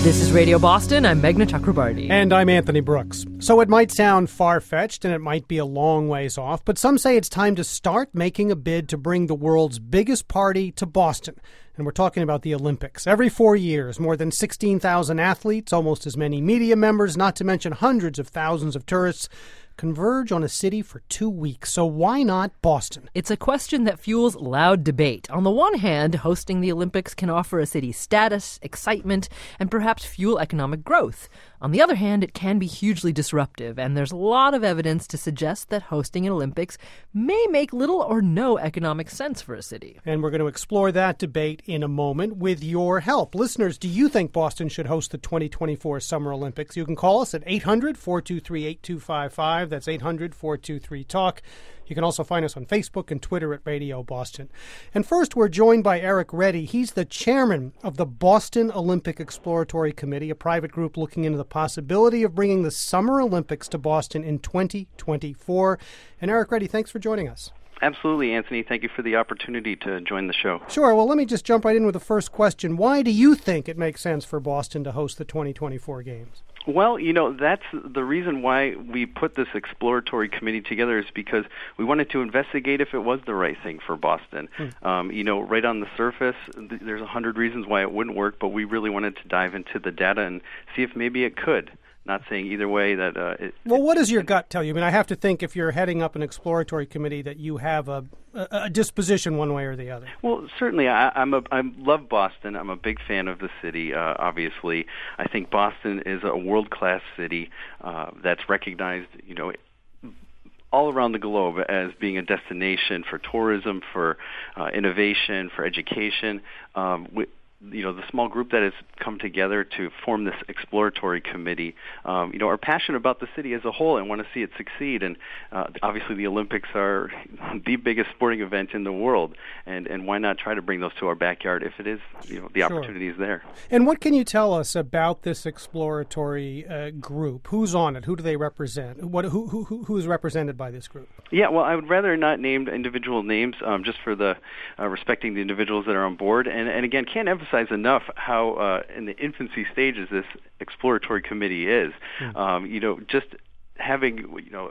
This is Radio Boston. I'm Meghna Chakrabarti. And I'm Anthony Brooks. So it might sound far-fetched and it might be a long ways off, but some say it's time to start making a bid to bring the world's biggest party to Boston. And we're talking about the Olympics. Every 4 years, more than 16,000 athletes, almost as many media members, not to mention hundreds of thousands of tourists, converge on a city for 2 weeks. So why not Boston? It's a question that fuels loud debate. On the one hand, hosting the Olympics can offer a city status, excitement, and perhaps fuel economic growth. On the other hand, it can be hugely disruptive, and there's a lot of evidence to suggest that hosting an Olympics may make little or no economic sense for a city. And we're going to explore that debate in a moment with your help. Listeners, do you think Boston should host the 2024 Summer Olympics? You can call us at 800-423-8255. That's 800-423-TALK. You can also find us on Facebook and Twitter at Radio Boston. And first, we're joined by Eric Reddy. He's the chairman of the Boston Olympic Exploratory Committee, a private group looking into the possibility of bringing the Summer Olympics to Boston in 2024. And Eric Reddy, thanks for joining us. Absolutely, Anthony. Thank you for the opportunity to join the show. Sure. Well, let me just jump right in with the first question. Why do you think it makes sense for Boston to host the 2024 Games? Well, that's the reason why we put this exploratory committee together is because we wanted to investigate if it was the right thing for Boston. Right on the surface, there's 100 reasons why it wouldn't work, but we really wanted to dive into the data and see if maybe it could. Not saying either way that Well, what does your gut tell you? I mean, I have to think if you're heading up an exploratory committee that you have a disposition one way or the other. Well, certainly. I love Boston. I'm a big fan of the city, obviously. I think Boston is a world-class city that's recognized, all around the globe as being a destination for tourism, for innovation, for education. The small group that has come together to form this exploratory committee, are passionate about the city as a whole and want to see it succeed. And obviously the Olympics are the biggest sporting event in the world. And why not try to bring those to our backyard if it is, the opportunity is there. And what can you tell us about this exploratory group? Who's on it? Who do they represent? Who is represented by this group? Yeah, well, I would rather not name individual names just for the respecting the individuals that are on board. And again, can't emphasize enough how in the infancy stages this exploratory committee is. Just having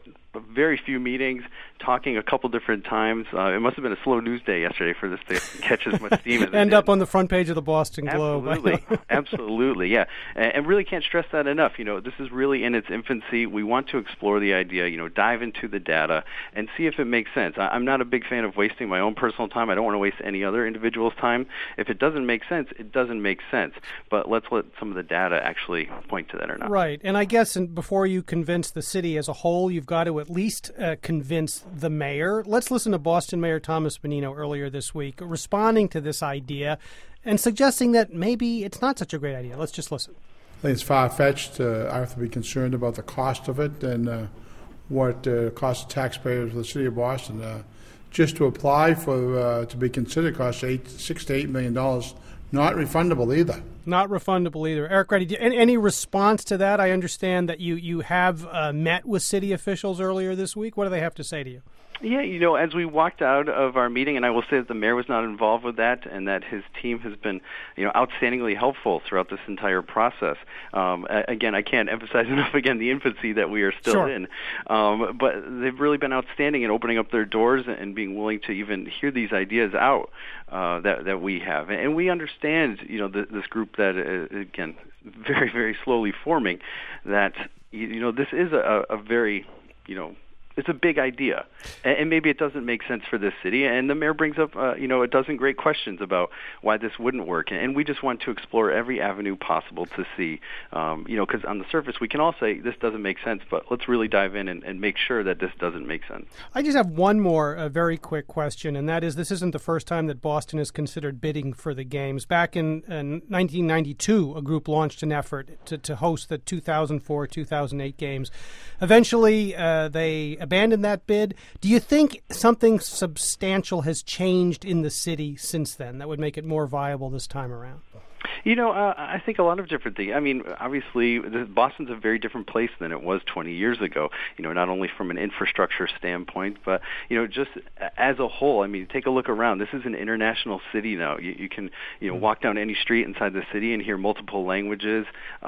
very few meetings, talking a couple different times. It must have been a slow news day yesterday for this to catch as much steam as it End did. up on the front page of the Boston Globe. Absolutely, yeah. And really can't stress that enough. This is really in its infancy. We want to explore the idea, dive into the data and see if it makes sense. I'm not a big fan of wasting my own personal time. I don't want to waste any other individual's time. If it doesn't make sense, it doesn't make sense. But let's let some of the data actually point to that or not. Right. And I guess before you convince the city as a whole, you've got to at least convince the mayor. Let's listen to Boston Mayor Thomas Menino earlier this week responding to this idea and suggesting that maybe it's not such a great idea. Let's just listen. I think it's far-fetched. I have to be concerned about the cost of it and what costs taxpayers of the city of Boston. Just to apply for to be considered costs $6 to $8 million. Not refundable either. Not refundable either. Eric Reddy, any response to that? I understand that you have met with city officials earlier this week. What do they have to say to you? Yeah, as we walked out of our meeting, and I will say that the mayor was not involved with that, and that his team has been, outstandingly helpful throughout this entire process. Again, I can't emphasize enough, the infancy that we are still in. But they've really been outstanding in opening up their doors and being willing to even hear these ideas out that we have. And we understand, this group that, again, very, very slowly forming, that, this is a very, it's a big idea, and maybe it doesn't make sense for this city. And the mayor brings up, a dozen great questions about why this wouldn't work. And we just want to explore every avenue possible to see, because on the surface we can all say this doesn't make sense, but let's really dive in and make sure that this doesn't make sense. I just have one more very quick question, and that is this isn't the first time that Boston has considered bidding for the Games. Back in 1992, a group launched an effort to host the 2004-2008 Games. Eventually, they abandoned that bid. Do you think something substantial has changed in the city since then that would make it more viable this time around? I think a lot of different things. I mean, obviously, Boston's a very different place than it was 20 years ago, not only from an infrastructure standpoint, but, just as a whole. I mean, take a look around. This is an international city now. You can, walk down any street inside the city and hear multiple languages.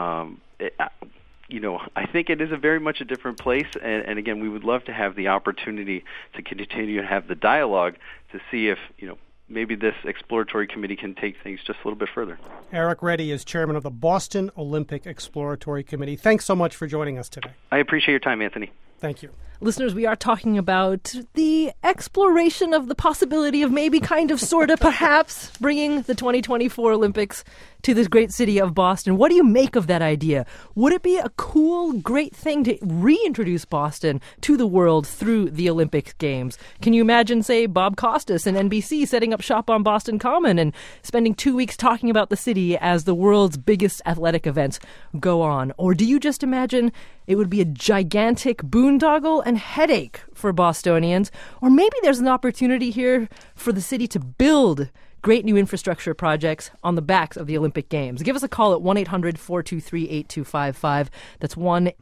I think it is very much a different place, and again, we would love to have the opportunity to continue to have the dialogue to see if, maybe this exploratory committee can take things just a little bit further. Eric Reddy is chairman of the Boston Olympic Exploratory Committee. Thanks so much for joining us today. I appreciate your time, Anthony. Thank you. Listeners, we are talking about the exploration of the possibility of maybe, kind of, sort of, perhaps bringing the 2024 Olympics to this great city of Boston. What do you make of that idea? Would it be a cool, great thing to reintroduce Boston to the world through the Olympic Games? Can you imagine, say, Bob Costas and NBC setting up shop on Boston Common and spending 2 weeks talking about the city as the world's biggest athletic events go on? Or do you just imagine it would be a gigantic boondoggle and headache for Bostonians? Or maybe there's an opportunity here for the city to build great new infrastructure projects on the backs of the Olympic Games. Give us a call at 1-800-423-8255. That's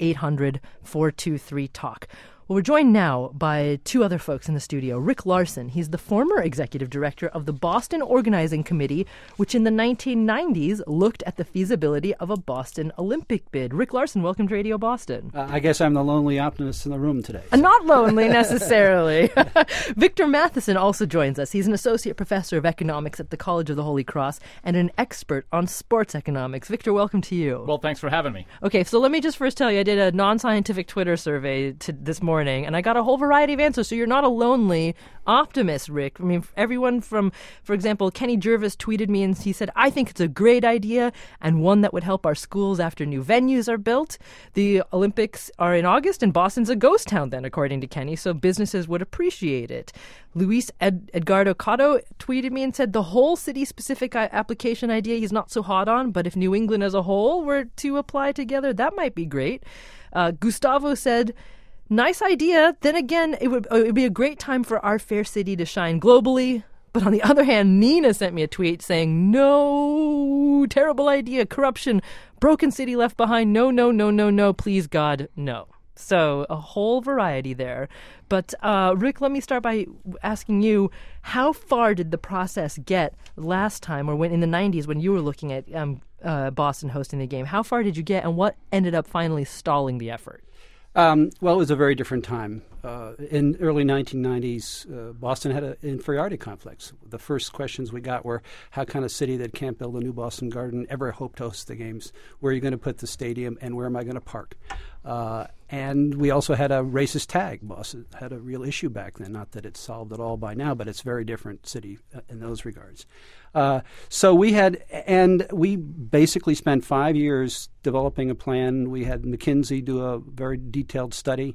1-800-423-TALK. Well, we're joined now by two other folks in the studio. Rick Larson, he's the former executive director of the Boston Organizing Committee, which in the 1990s looked at the feasibility of a Boston Olympic bid. Rick Larson, welcome to Radio Boston. I guess I'm the lonely optimist in the room today. Not lonely, necessarily. Victor Matheson also joins us. He's an associate professor of economics at the College of the Holy Cross and an expert on sports economics. Victor, welcome to you. Well, thanks for having me. Okay, so let me just first tell you, I did a non-scientific Twitter survey this morning, and I got a whole variety of answers, so you're not a lonely optimist, Rick. I mean, everyone from, for example, Kenny Jervis tweeted me and he said, I think it's a great idea and one that would help our schools after new venues are built. The Olympics are in August and Boston's a ghost town then, according to Kenny, so businesses would appreciate it. Luis Edgardo Cotto tweeted me and said the whole city-specific application idea he's not so hot on, but if New England as a whole were to apply together, that might be great. Gustavo said, nice idea. Then again, it would be a great time for our fair city to shine globally. But on the other hand, Nina sent me a tweet saying, no, terrible idea, corruption, broken city left behind, no, please God, no. So a whole variety there. But Rick, let me start by asking you, how far did the process get last time, or when in the 90s when you were looking at Boston hosting the game? How far did you get, and what ended up finally stalling the effort? Well, it was a very different time. In early 1990s, Boston had an inferiority complex. The first questions we got were, how can a city that can't build a new Boston Garden ever hope to host the games? Where are you going to put the stadium, and where am I going to park? And we also had a racist tag. Boston had a real issue back then. Not that it's solved at all by now, but it's a very different city in those regards. So we basically spent 5 years developing a plan. We had McKinsey do a very detailed study.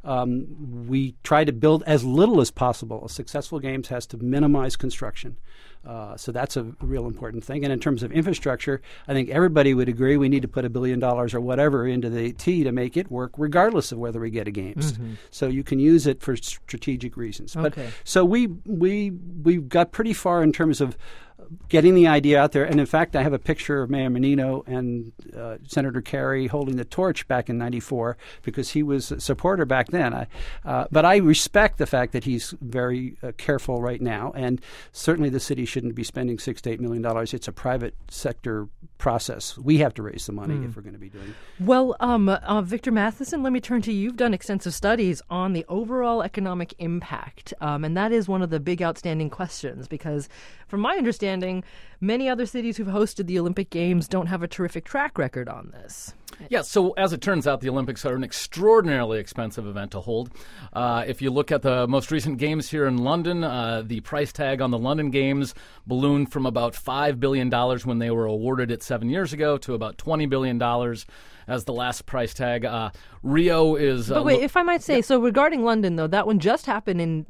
We tried to build as little as possible. A successful games has to minimize construction. So that's a real important thing. And in terms of infrastructure, I think everybody would agree we need to put $1 billion or whatever into the T to make it work, regardless of whether we get a games. Mm-hmm. So you can use it for strategic reasons. Okay. But so we got pretty far in terms of getting the idea out there. And in fact, I have a picture of Mayor Menino and Senator Kerry holding the torch back in '94 because he was a supporter back then. But I respect the fact that he's very careful right now. And certainly the city shouldn't be spending $6 to $8 million. It's a private sector process. We have to raise the money if we're going to be doing it. Well, Victor Matheson, let me turn to you. You've done extensive studies on the overall economic impact. And that is one of the big outstanding questions because from my understanding, many other cities who've hosted the Olympic Games don't have a terrific track record on this. Yeah, so as it turns out, the Olympics are an extraordinarily expensive event to hold. If you look at the most recent games here in London, the price tag on the London Games ballooned from about $5 billion when they were awarded it 7 years ago to about $20 billion as the last price tag. Rio is... But wait, if I might say, so regarding London, though, that one just happened in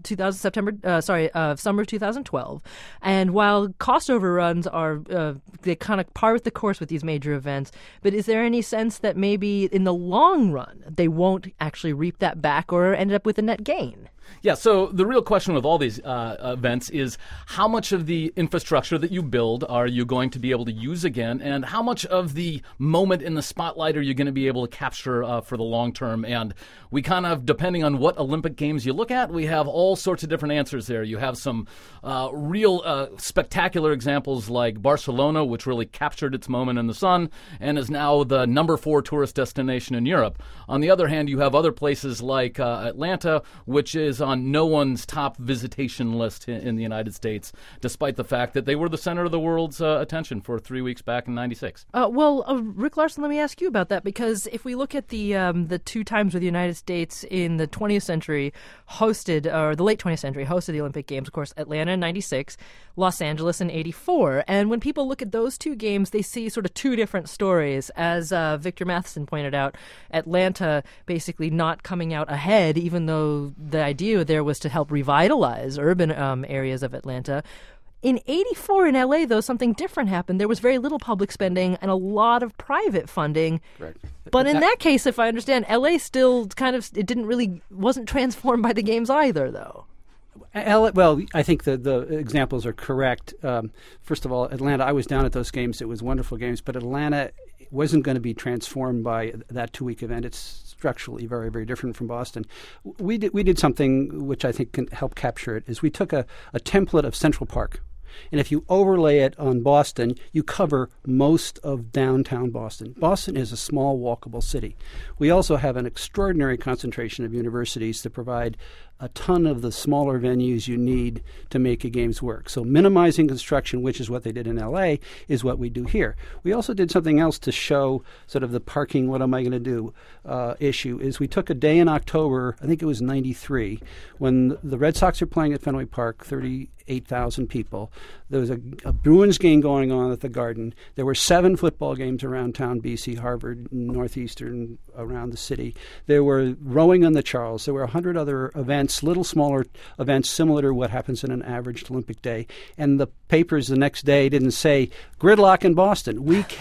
summer 2012. And while cost overruns are, they kind of par with the course with these major events, but is there any sense that maybe in the long run they won't actually reap that back or end up with a net gain? Yeah, so the real question with all these events is how much of the infrastructure that you build are you going to be able to use again, and how much of the moment in the spotlight are you going to be able to capture for the long term? And we kind of, depending on what Olympic Games you look at, we have all sorts of different answers there. You have some real spectacular examples like Barcelona, which really captured its moment in the sun and is now the number 4 tourist destination in Europe. On the other hand, you have other places like Atlanta, which is on no one's top visitation list in the United States, despite the fact that they were the center of the world's attention for 3 weeks back in '96. Rick Larson, let me ask you about that, because if we look at the 2 times where the United States in the 20th century hosted, or the late 20th century hosted the Olympic Games, of course, Atlanta in '96, Los Angeles in '84. And when people look at those 2 games, they see sort of 2 different stories. As Victor Matheson pointed out, Atlanta basically not coming out ahead, even though the idea there was to help revitalize urban areas of Atlanta. In '84 in LA, though, something different happened. There was very little public spending and a lot of private funding. Right. But in that case, if I understand, LA still wasn't transformed by the games either, though. Well, I think the examples are correct. First of all, Atlanta, I was down at those games. It was wonderful games, but Atlanta wasn't going to be transformed by that 2-week event. It's structurally very, very different from Boston. We did something which I think can help capture it, is we took a template of Central Park. And if you overlay it on Boston, you cover most of downtown Boston. Boston is a small, walkable city. We also have an extraordinary concentration of universities that provide a ton of the smaller venues you need to make your games work. So minimizing construction, which is what they did in LA, is what we do here. We also did something else to show sort of the parking, what am I going to do issue, is we took a day in October, I think it was '93, when the Red Sox were playing at Fenway Park, 38,000 people. There was a Bruins game going on at the Garden. There were 7 football games around town, BC, Harvard, Northeastern, around the city. There were rowing on the Charles. There were 100 other events, little smaller events similar to what happens in an average Olympic day. And the papers the next day didn't say, gridlock in Boston.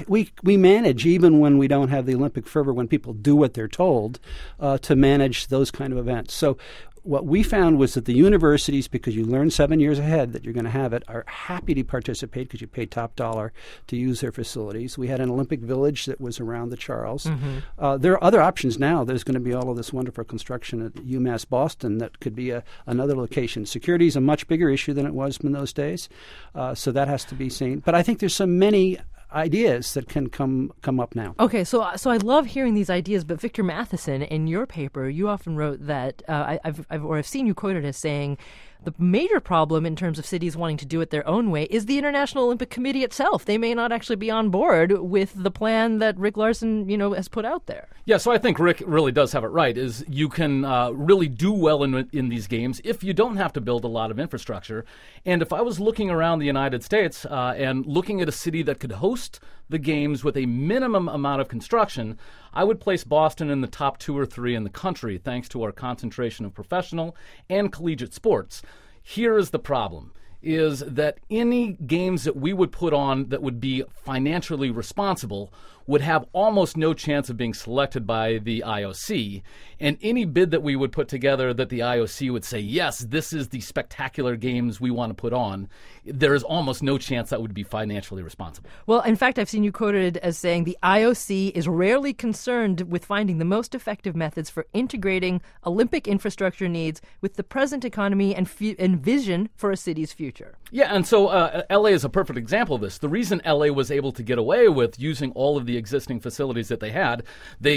We manage, even when we don't have the Olympic fervor, when people do what they're told, to manage those kind of events. So what we found was that the universities, because you learn 7 years ahead that you're going to have it, are happy to participate because you pay top dollar to use their facilities. We had an Olympic Village that was around the Charles. Mm-hmm. There are other options now. There's going to be all of this wonderful construction at UMass Boston that could be another location. Security is a much bigger issue than it was in those days, so that has to be seen. But I think there's so many ideas that can come up now. Okay, so I love hearing these ideas, but Victor Matheson, in your paper, you often wrote that I've seen you quoted as saying the major problem in terms of cities wanting to do it their own way is the International Olympic Committee itself. They may not actually be on board with the plan that Rick Larson, has put out there. Yeah, so I think Rick really does have it right, is you can really do well in these games if you don't have to build a lot of infrastructure. And if I was looking around the United States and looking at a city that could host the games with a minimum amount of construction, I would place Boston in the top 2 or 3 in the country, thanks to our concentration of professional and collegiate sports. Here is the problem, is that any games that we would put on that would be financially responsible would have almost no chance of being selected by the IOC. And any bid that we would put together that the IOC would say, yes, this is the spectacular games we want to put on, there is almost no chance that would be financially responsible. Well, in fact, I've seen you quoted as saying the IOC is rarely concerned with finding the most effective methods for integrating Olympic infrastructure needs with the present economy and vision for a city's future. Yeah, and so LA is a perfect example of this. The reason LA was able to get away with using all of the existing facilities that they had,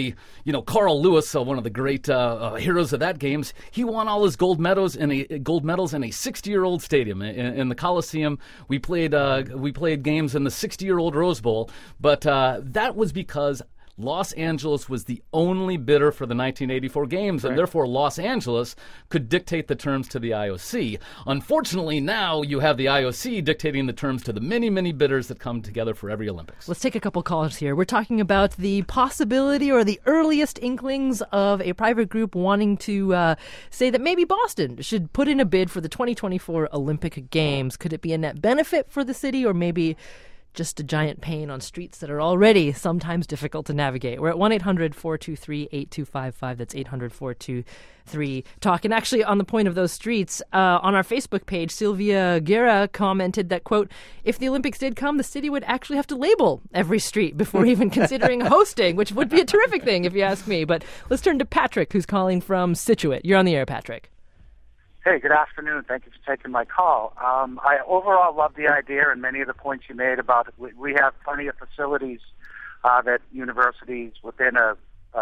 Carl Lewis, one of the great heroes of that games, he won all his gold medals in a 60-year-old stadium in the Coliseum. We played games in the 60-year-old Rose Bowl, but that was because Los Angeles was the only bidder for the 1984 games, and therefore Los Angeles could dictate the terms to the IOC. Unfortunately, now you have the IOC dictating the terms to the many, many bidders that come together for every Olympics. Let's take a couple callers here. We're talking about the possibility or the earliest inklings of a private group wanting to say that maybe Boston should put in a bid for the 2024 Olympic Games. Could it be a net benefit for the city, or maybe just a giant pain on streets that are already sometimes difficult to navigate. We're at 1-800-423-8255. That's 800-423-TALK. And actually, on the point of those streets, on our Facebook page, Sylvia Guerra commented that, quote, if the Olympics did come, the city would actually have to label every street before even considering hosting, which would be a terrific thing if you ask me. But let's turn to Patrick, who's calling from Scituate. You're on the air, Patrick. Hey, good afternoon. Thank you for taking my call. I overall love the idea and many of the points you made about it. We have plenty of facilities that universities within a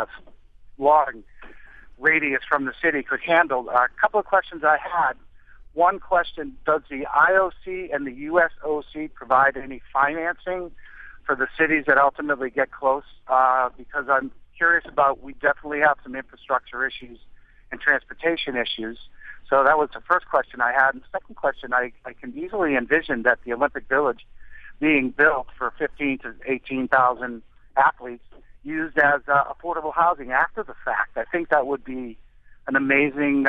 long radius from the city could handle. A couple of questions I had. One question, does the IOC and the USOC provide any financing for the cities that ultimately get close? Because I'm curious about, we definitely have some infrastructure issues and transportation issues. So that was the first question I had. And the second question, I can easily envision that the Olympic Village being built for 15 to 18,000 athletes used as affordable housing after the fact. I think that would be an amazing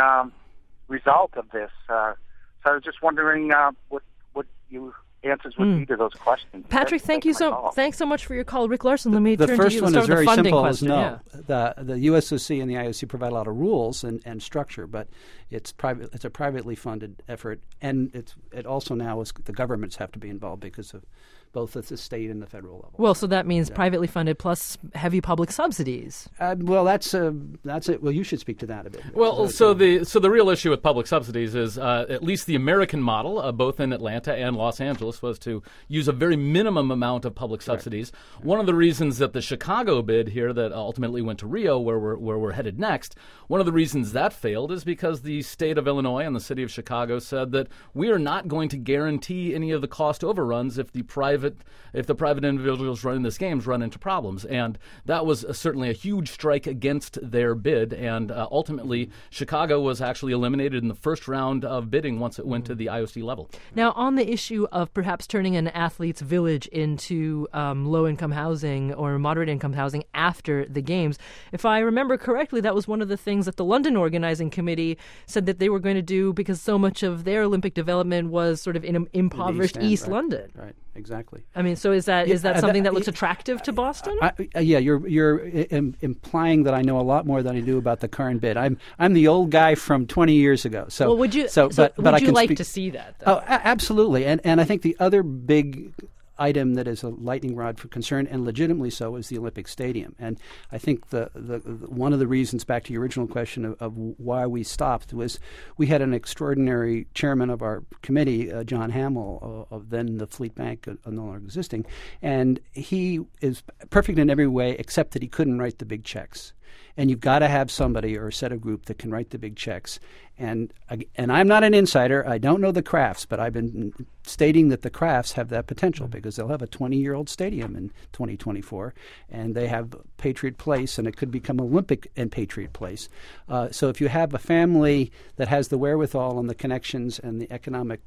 result of this. So I was just wondering what you answers would be to those questions. Patrick, thanks so much for your call. Rick Larson, let me the turn to you. The first one is very simple. Question. No, the USOC and the IOC provide a lot of rules and structure, but it's private. It's a privately funded effort, and it also now is the governments have to be involved because of both at the state and the federal level. Well, so that means privately funded plus heavy public subsidies. Well, that's it. Well, you should speak to that a bit. Well, so the real issue with public subsidies is at least the American model, both in Atlanta and Los Angeles, was to use a very minimum amount of public subsidies. Right. One of the reasons that the Chicago bid here that ultimately went to Rio, where we're headed next, one of the reasons that failed is because the state of Illinois and the city of Chicago said that we are not going to guarantee any of the cost overruns if the private individuals running this games run into problems. And that was certainly a huge strike against their bid. And ultimately, Chicago was actually eliminated in the first round of bidding once it went to the IOC level. Now, on the issue of perhaps turning an athlete's village into low-income housing or moderate-income housing after the games, if I remember correctly, that was one of the things that the London Organizing Committee said that they were going to do because so much of their Olympic development was sort of in impoverished East London. Right. Exactly. I mean, so is that something that looks attractive to Boston? You're implying that I know a lot more than I do about the current bid. I'm the old guy from 20 years ago. So, well, would you? But would I you can like speak to see that? Though? Oh, absolutely. And I think the other big item that is a lightning rod for concern, and legitimately so, is the Olympic Stadium. And I think the one of the reasons, back to your original question of why we stopped, was we had an extraordinary chairman of our committee, John Hamill, of then the Fleet Bank, no longer existing, and he is perfect in every way except that he couldn't write the big checks. And you've got to have somebody or a set of group that can write the big checks. And I'm not an insider. I don't know the Crafts, but I've been stating that the Crafts have that potential because they'll have a 20-year-old stadium in 2024, and they have Patriot Place, and it could become Olympic and Patriot Place. So if you have a family that has the wherewithal and the connections and the economic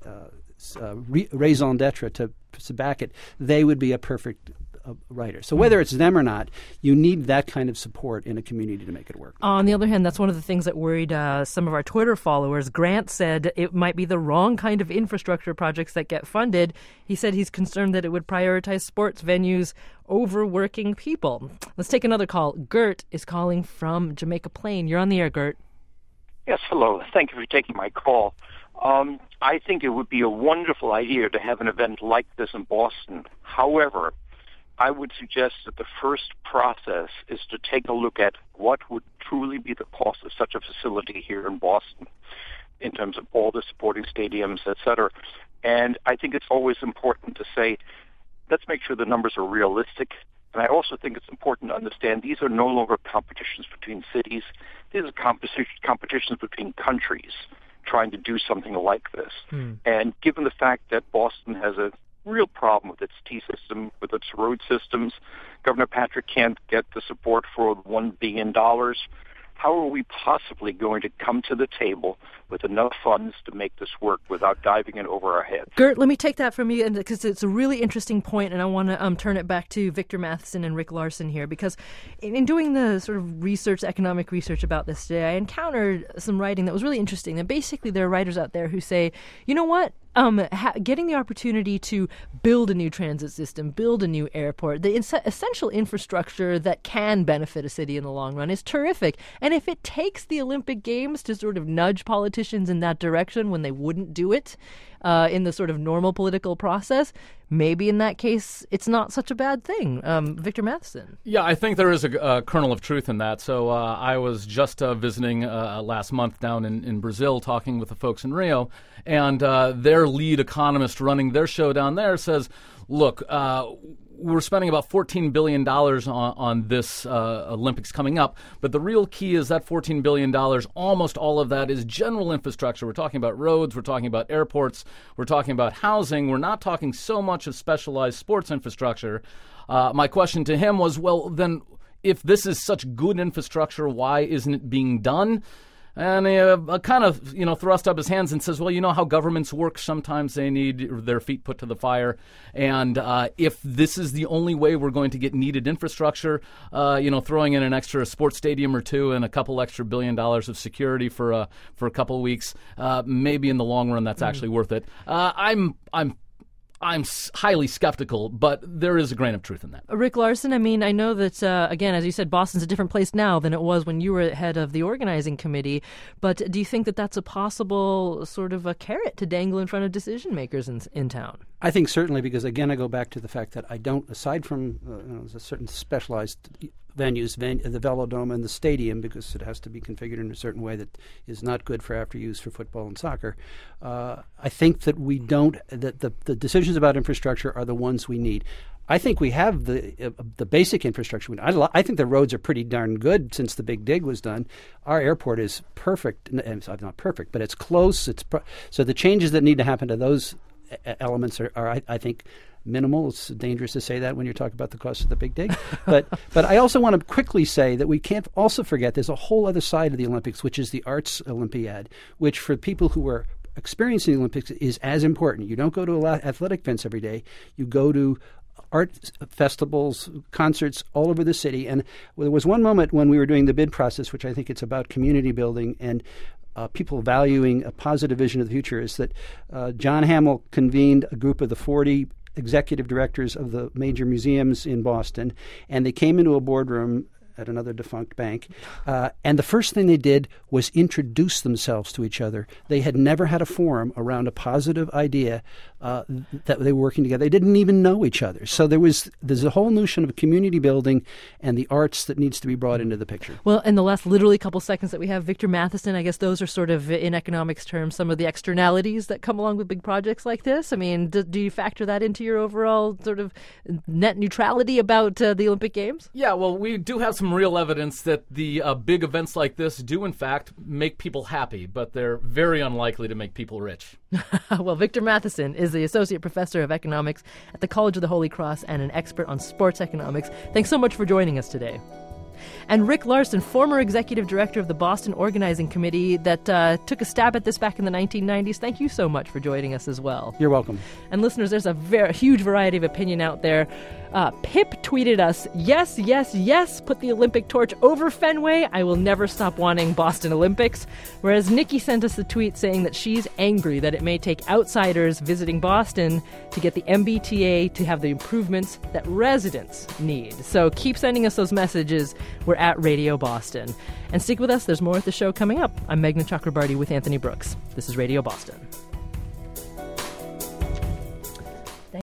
raison d'etre to back it, they would be a perfect writer. So whether it's them or not, you need that kind of support in a community to make it work. On the other hand, that's one of the things that worried some of our Twitter followers. Grant said it might be the wrong kind of infrastructure projects that get funded. He said he's concerned that it would prioritize sports venues over working people. Let's take another call. Gert is calling from Jamaica Plain. You're on the air, Gert. Yes, hello. Thank you for taking my call. I think it would be a wonderful idea to have an event like this in Boston. However, I would suggest that the first process is to take a look at what would truly be the cost of such a facility here in Boston in terms of all the supporting stadiums, et cetera. And I think it's always important to say, let's make sure the numbers are realistic. And I also think it's important to understand these are no longer competitions between cities. These are competitions between countries trying to do something like this. And given the fact that Boston has a real problem with its T-system, with its road systems, Governor Patrick can't get the support for $1 billion. How are we possibly going to come to the table with enough funds to make this work without diving in over our heads. Gert, let me take that from you, because it's a really interesting point, and I want to turn it back to Victor Matheson and Rick Larson here, because in doing the sort of research, economic research about this today, I encountered some writing that was really interesting. And basically, there are writers out there who say, you know what? Getting the opportunity to build a new transit system, build a new airport, the essential infrastructure that can benefit a city in the long run is terrific. And if it takes the Olympic Games to sort of nudge politicians in that direction when they wouldn't do it in the sort of normal political process, maybe in that case it's not such a bad thing. Victor Matheson. Yeah, I think there is a kernel of truth in that. So I was just visiting last month down in Brazil, talking with the folks in Rio, and their lead economist running their show down there says, look, we're spending about $14 billion on this Olympics coming up, but the real key is that $14 billion, almost all of that is general infrastructure. We're talking about roads, we're talking about airports, we're talking about housing. We're not talking so much of specialized sports infrastructure. My question to him was, well, then if this is such good infrastructure, why isn't it being done? And he kind of, thrust up his hands and says, well, you know how governments work. Sometimes they need their feet put to the fire. And if this is the only way we're going to get needed infrastructure, throwing in an extra sports stadium or two and a couple extra $1 billion of security for a couple of weeks, maybe in the long run that's actually worth it. I'm highly skeptical, but there is a grain of truth in that. Rick Larson, I mean, I know that, again, as you said, Boston's a different place now than it was when you were head of the organizing committee. But do you think that that's a possible sort of a carrot to dangle in front of decision makers in town? I think certainly, because, again, I go back to the fact that I don't, aside from a certain specialized venues, the Velodrome and the stadium, because it has to be configured in a certain way that is not good for after use for football and soccer. I think that the decisions about infrastructure are the ones we need. I think we have the basic infrastructure. I think the roads are pretty darn good since the Big Dig was done. Our airport is perfect. It's not perfect, but it's close. So the changes that need to happen to those elements are I think, minimal. It's dangerous to say that when you're talking about the cost of the Big Dig. But I also want to quickly say that we can't also forget there's a whole other side of the Olympics, which is the Arts Olympiad, which for people who are experiencing the Olympics is as important. You don't go to athletic events every day. You go to art festivals, concerts all over the city. And there was one moment when we were doing the bid process, which I think it's about community building and people valuing a positive vision of the future, is that John Hamill convened a group of the 40 executive directors of the major museums in Boston, and they came into a boardroom at another defunct bank, and the first thing they did was introduce themselves to each other. They had never had a forum around a positive idea that they were working together. They didn't even know each other. So there's a whole notion of community building and the arts that needs to be brought into the picture. Well, in the last literally couple seconds that we have, Victor Matheson, I guess those are sort of, in economics terms, some of the externalities that come along with big projects like this. I mean, do you factor that into your overall sort of net neutrality about the Olympic Games? Yeah, well, we do have some real evidence that the big events like this do, in fact, make people happy, but they're very unlikely to make people rich. Well, Victor Matheson is the Associate Professor of Economics at the College of the Holy Cross and an expert on sports economics. Thanks so much for joining us today. And Rick Larson, former executive director of the Boston Organizing Committee that took a stab at this back in the 1990s. Thank you so much for joining us as well. You're welcome. And listeners, there's a huge variety of opinion out there. Pip tweeted us, yes, yes, yes, put the Olympic torch over Fenway. I will never stop wanting Boston Olympics. Whereas Nikki sent us a tweet saying that she's angry that it may take outsiders visiting Boston to get the MBTA to have the improvements that residents need. So keep sending us those messages. We're at Radio Boston. And stick with us. There's more at the show coming up. I'm Meghna Chakrabarty with Anthony Brooks. This is Radio Boston.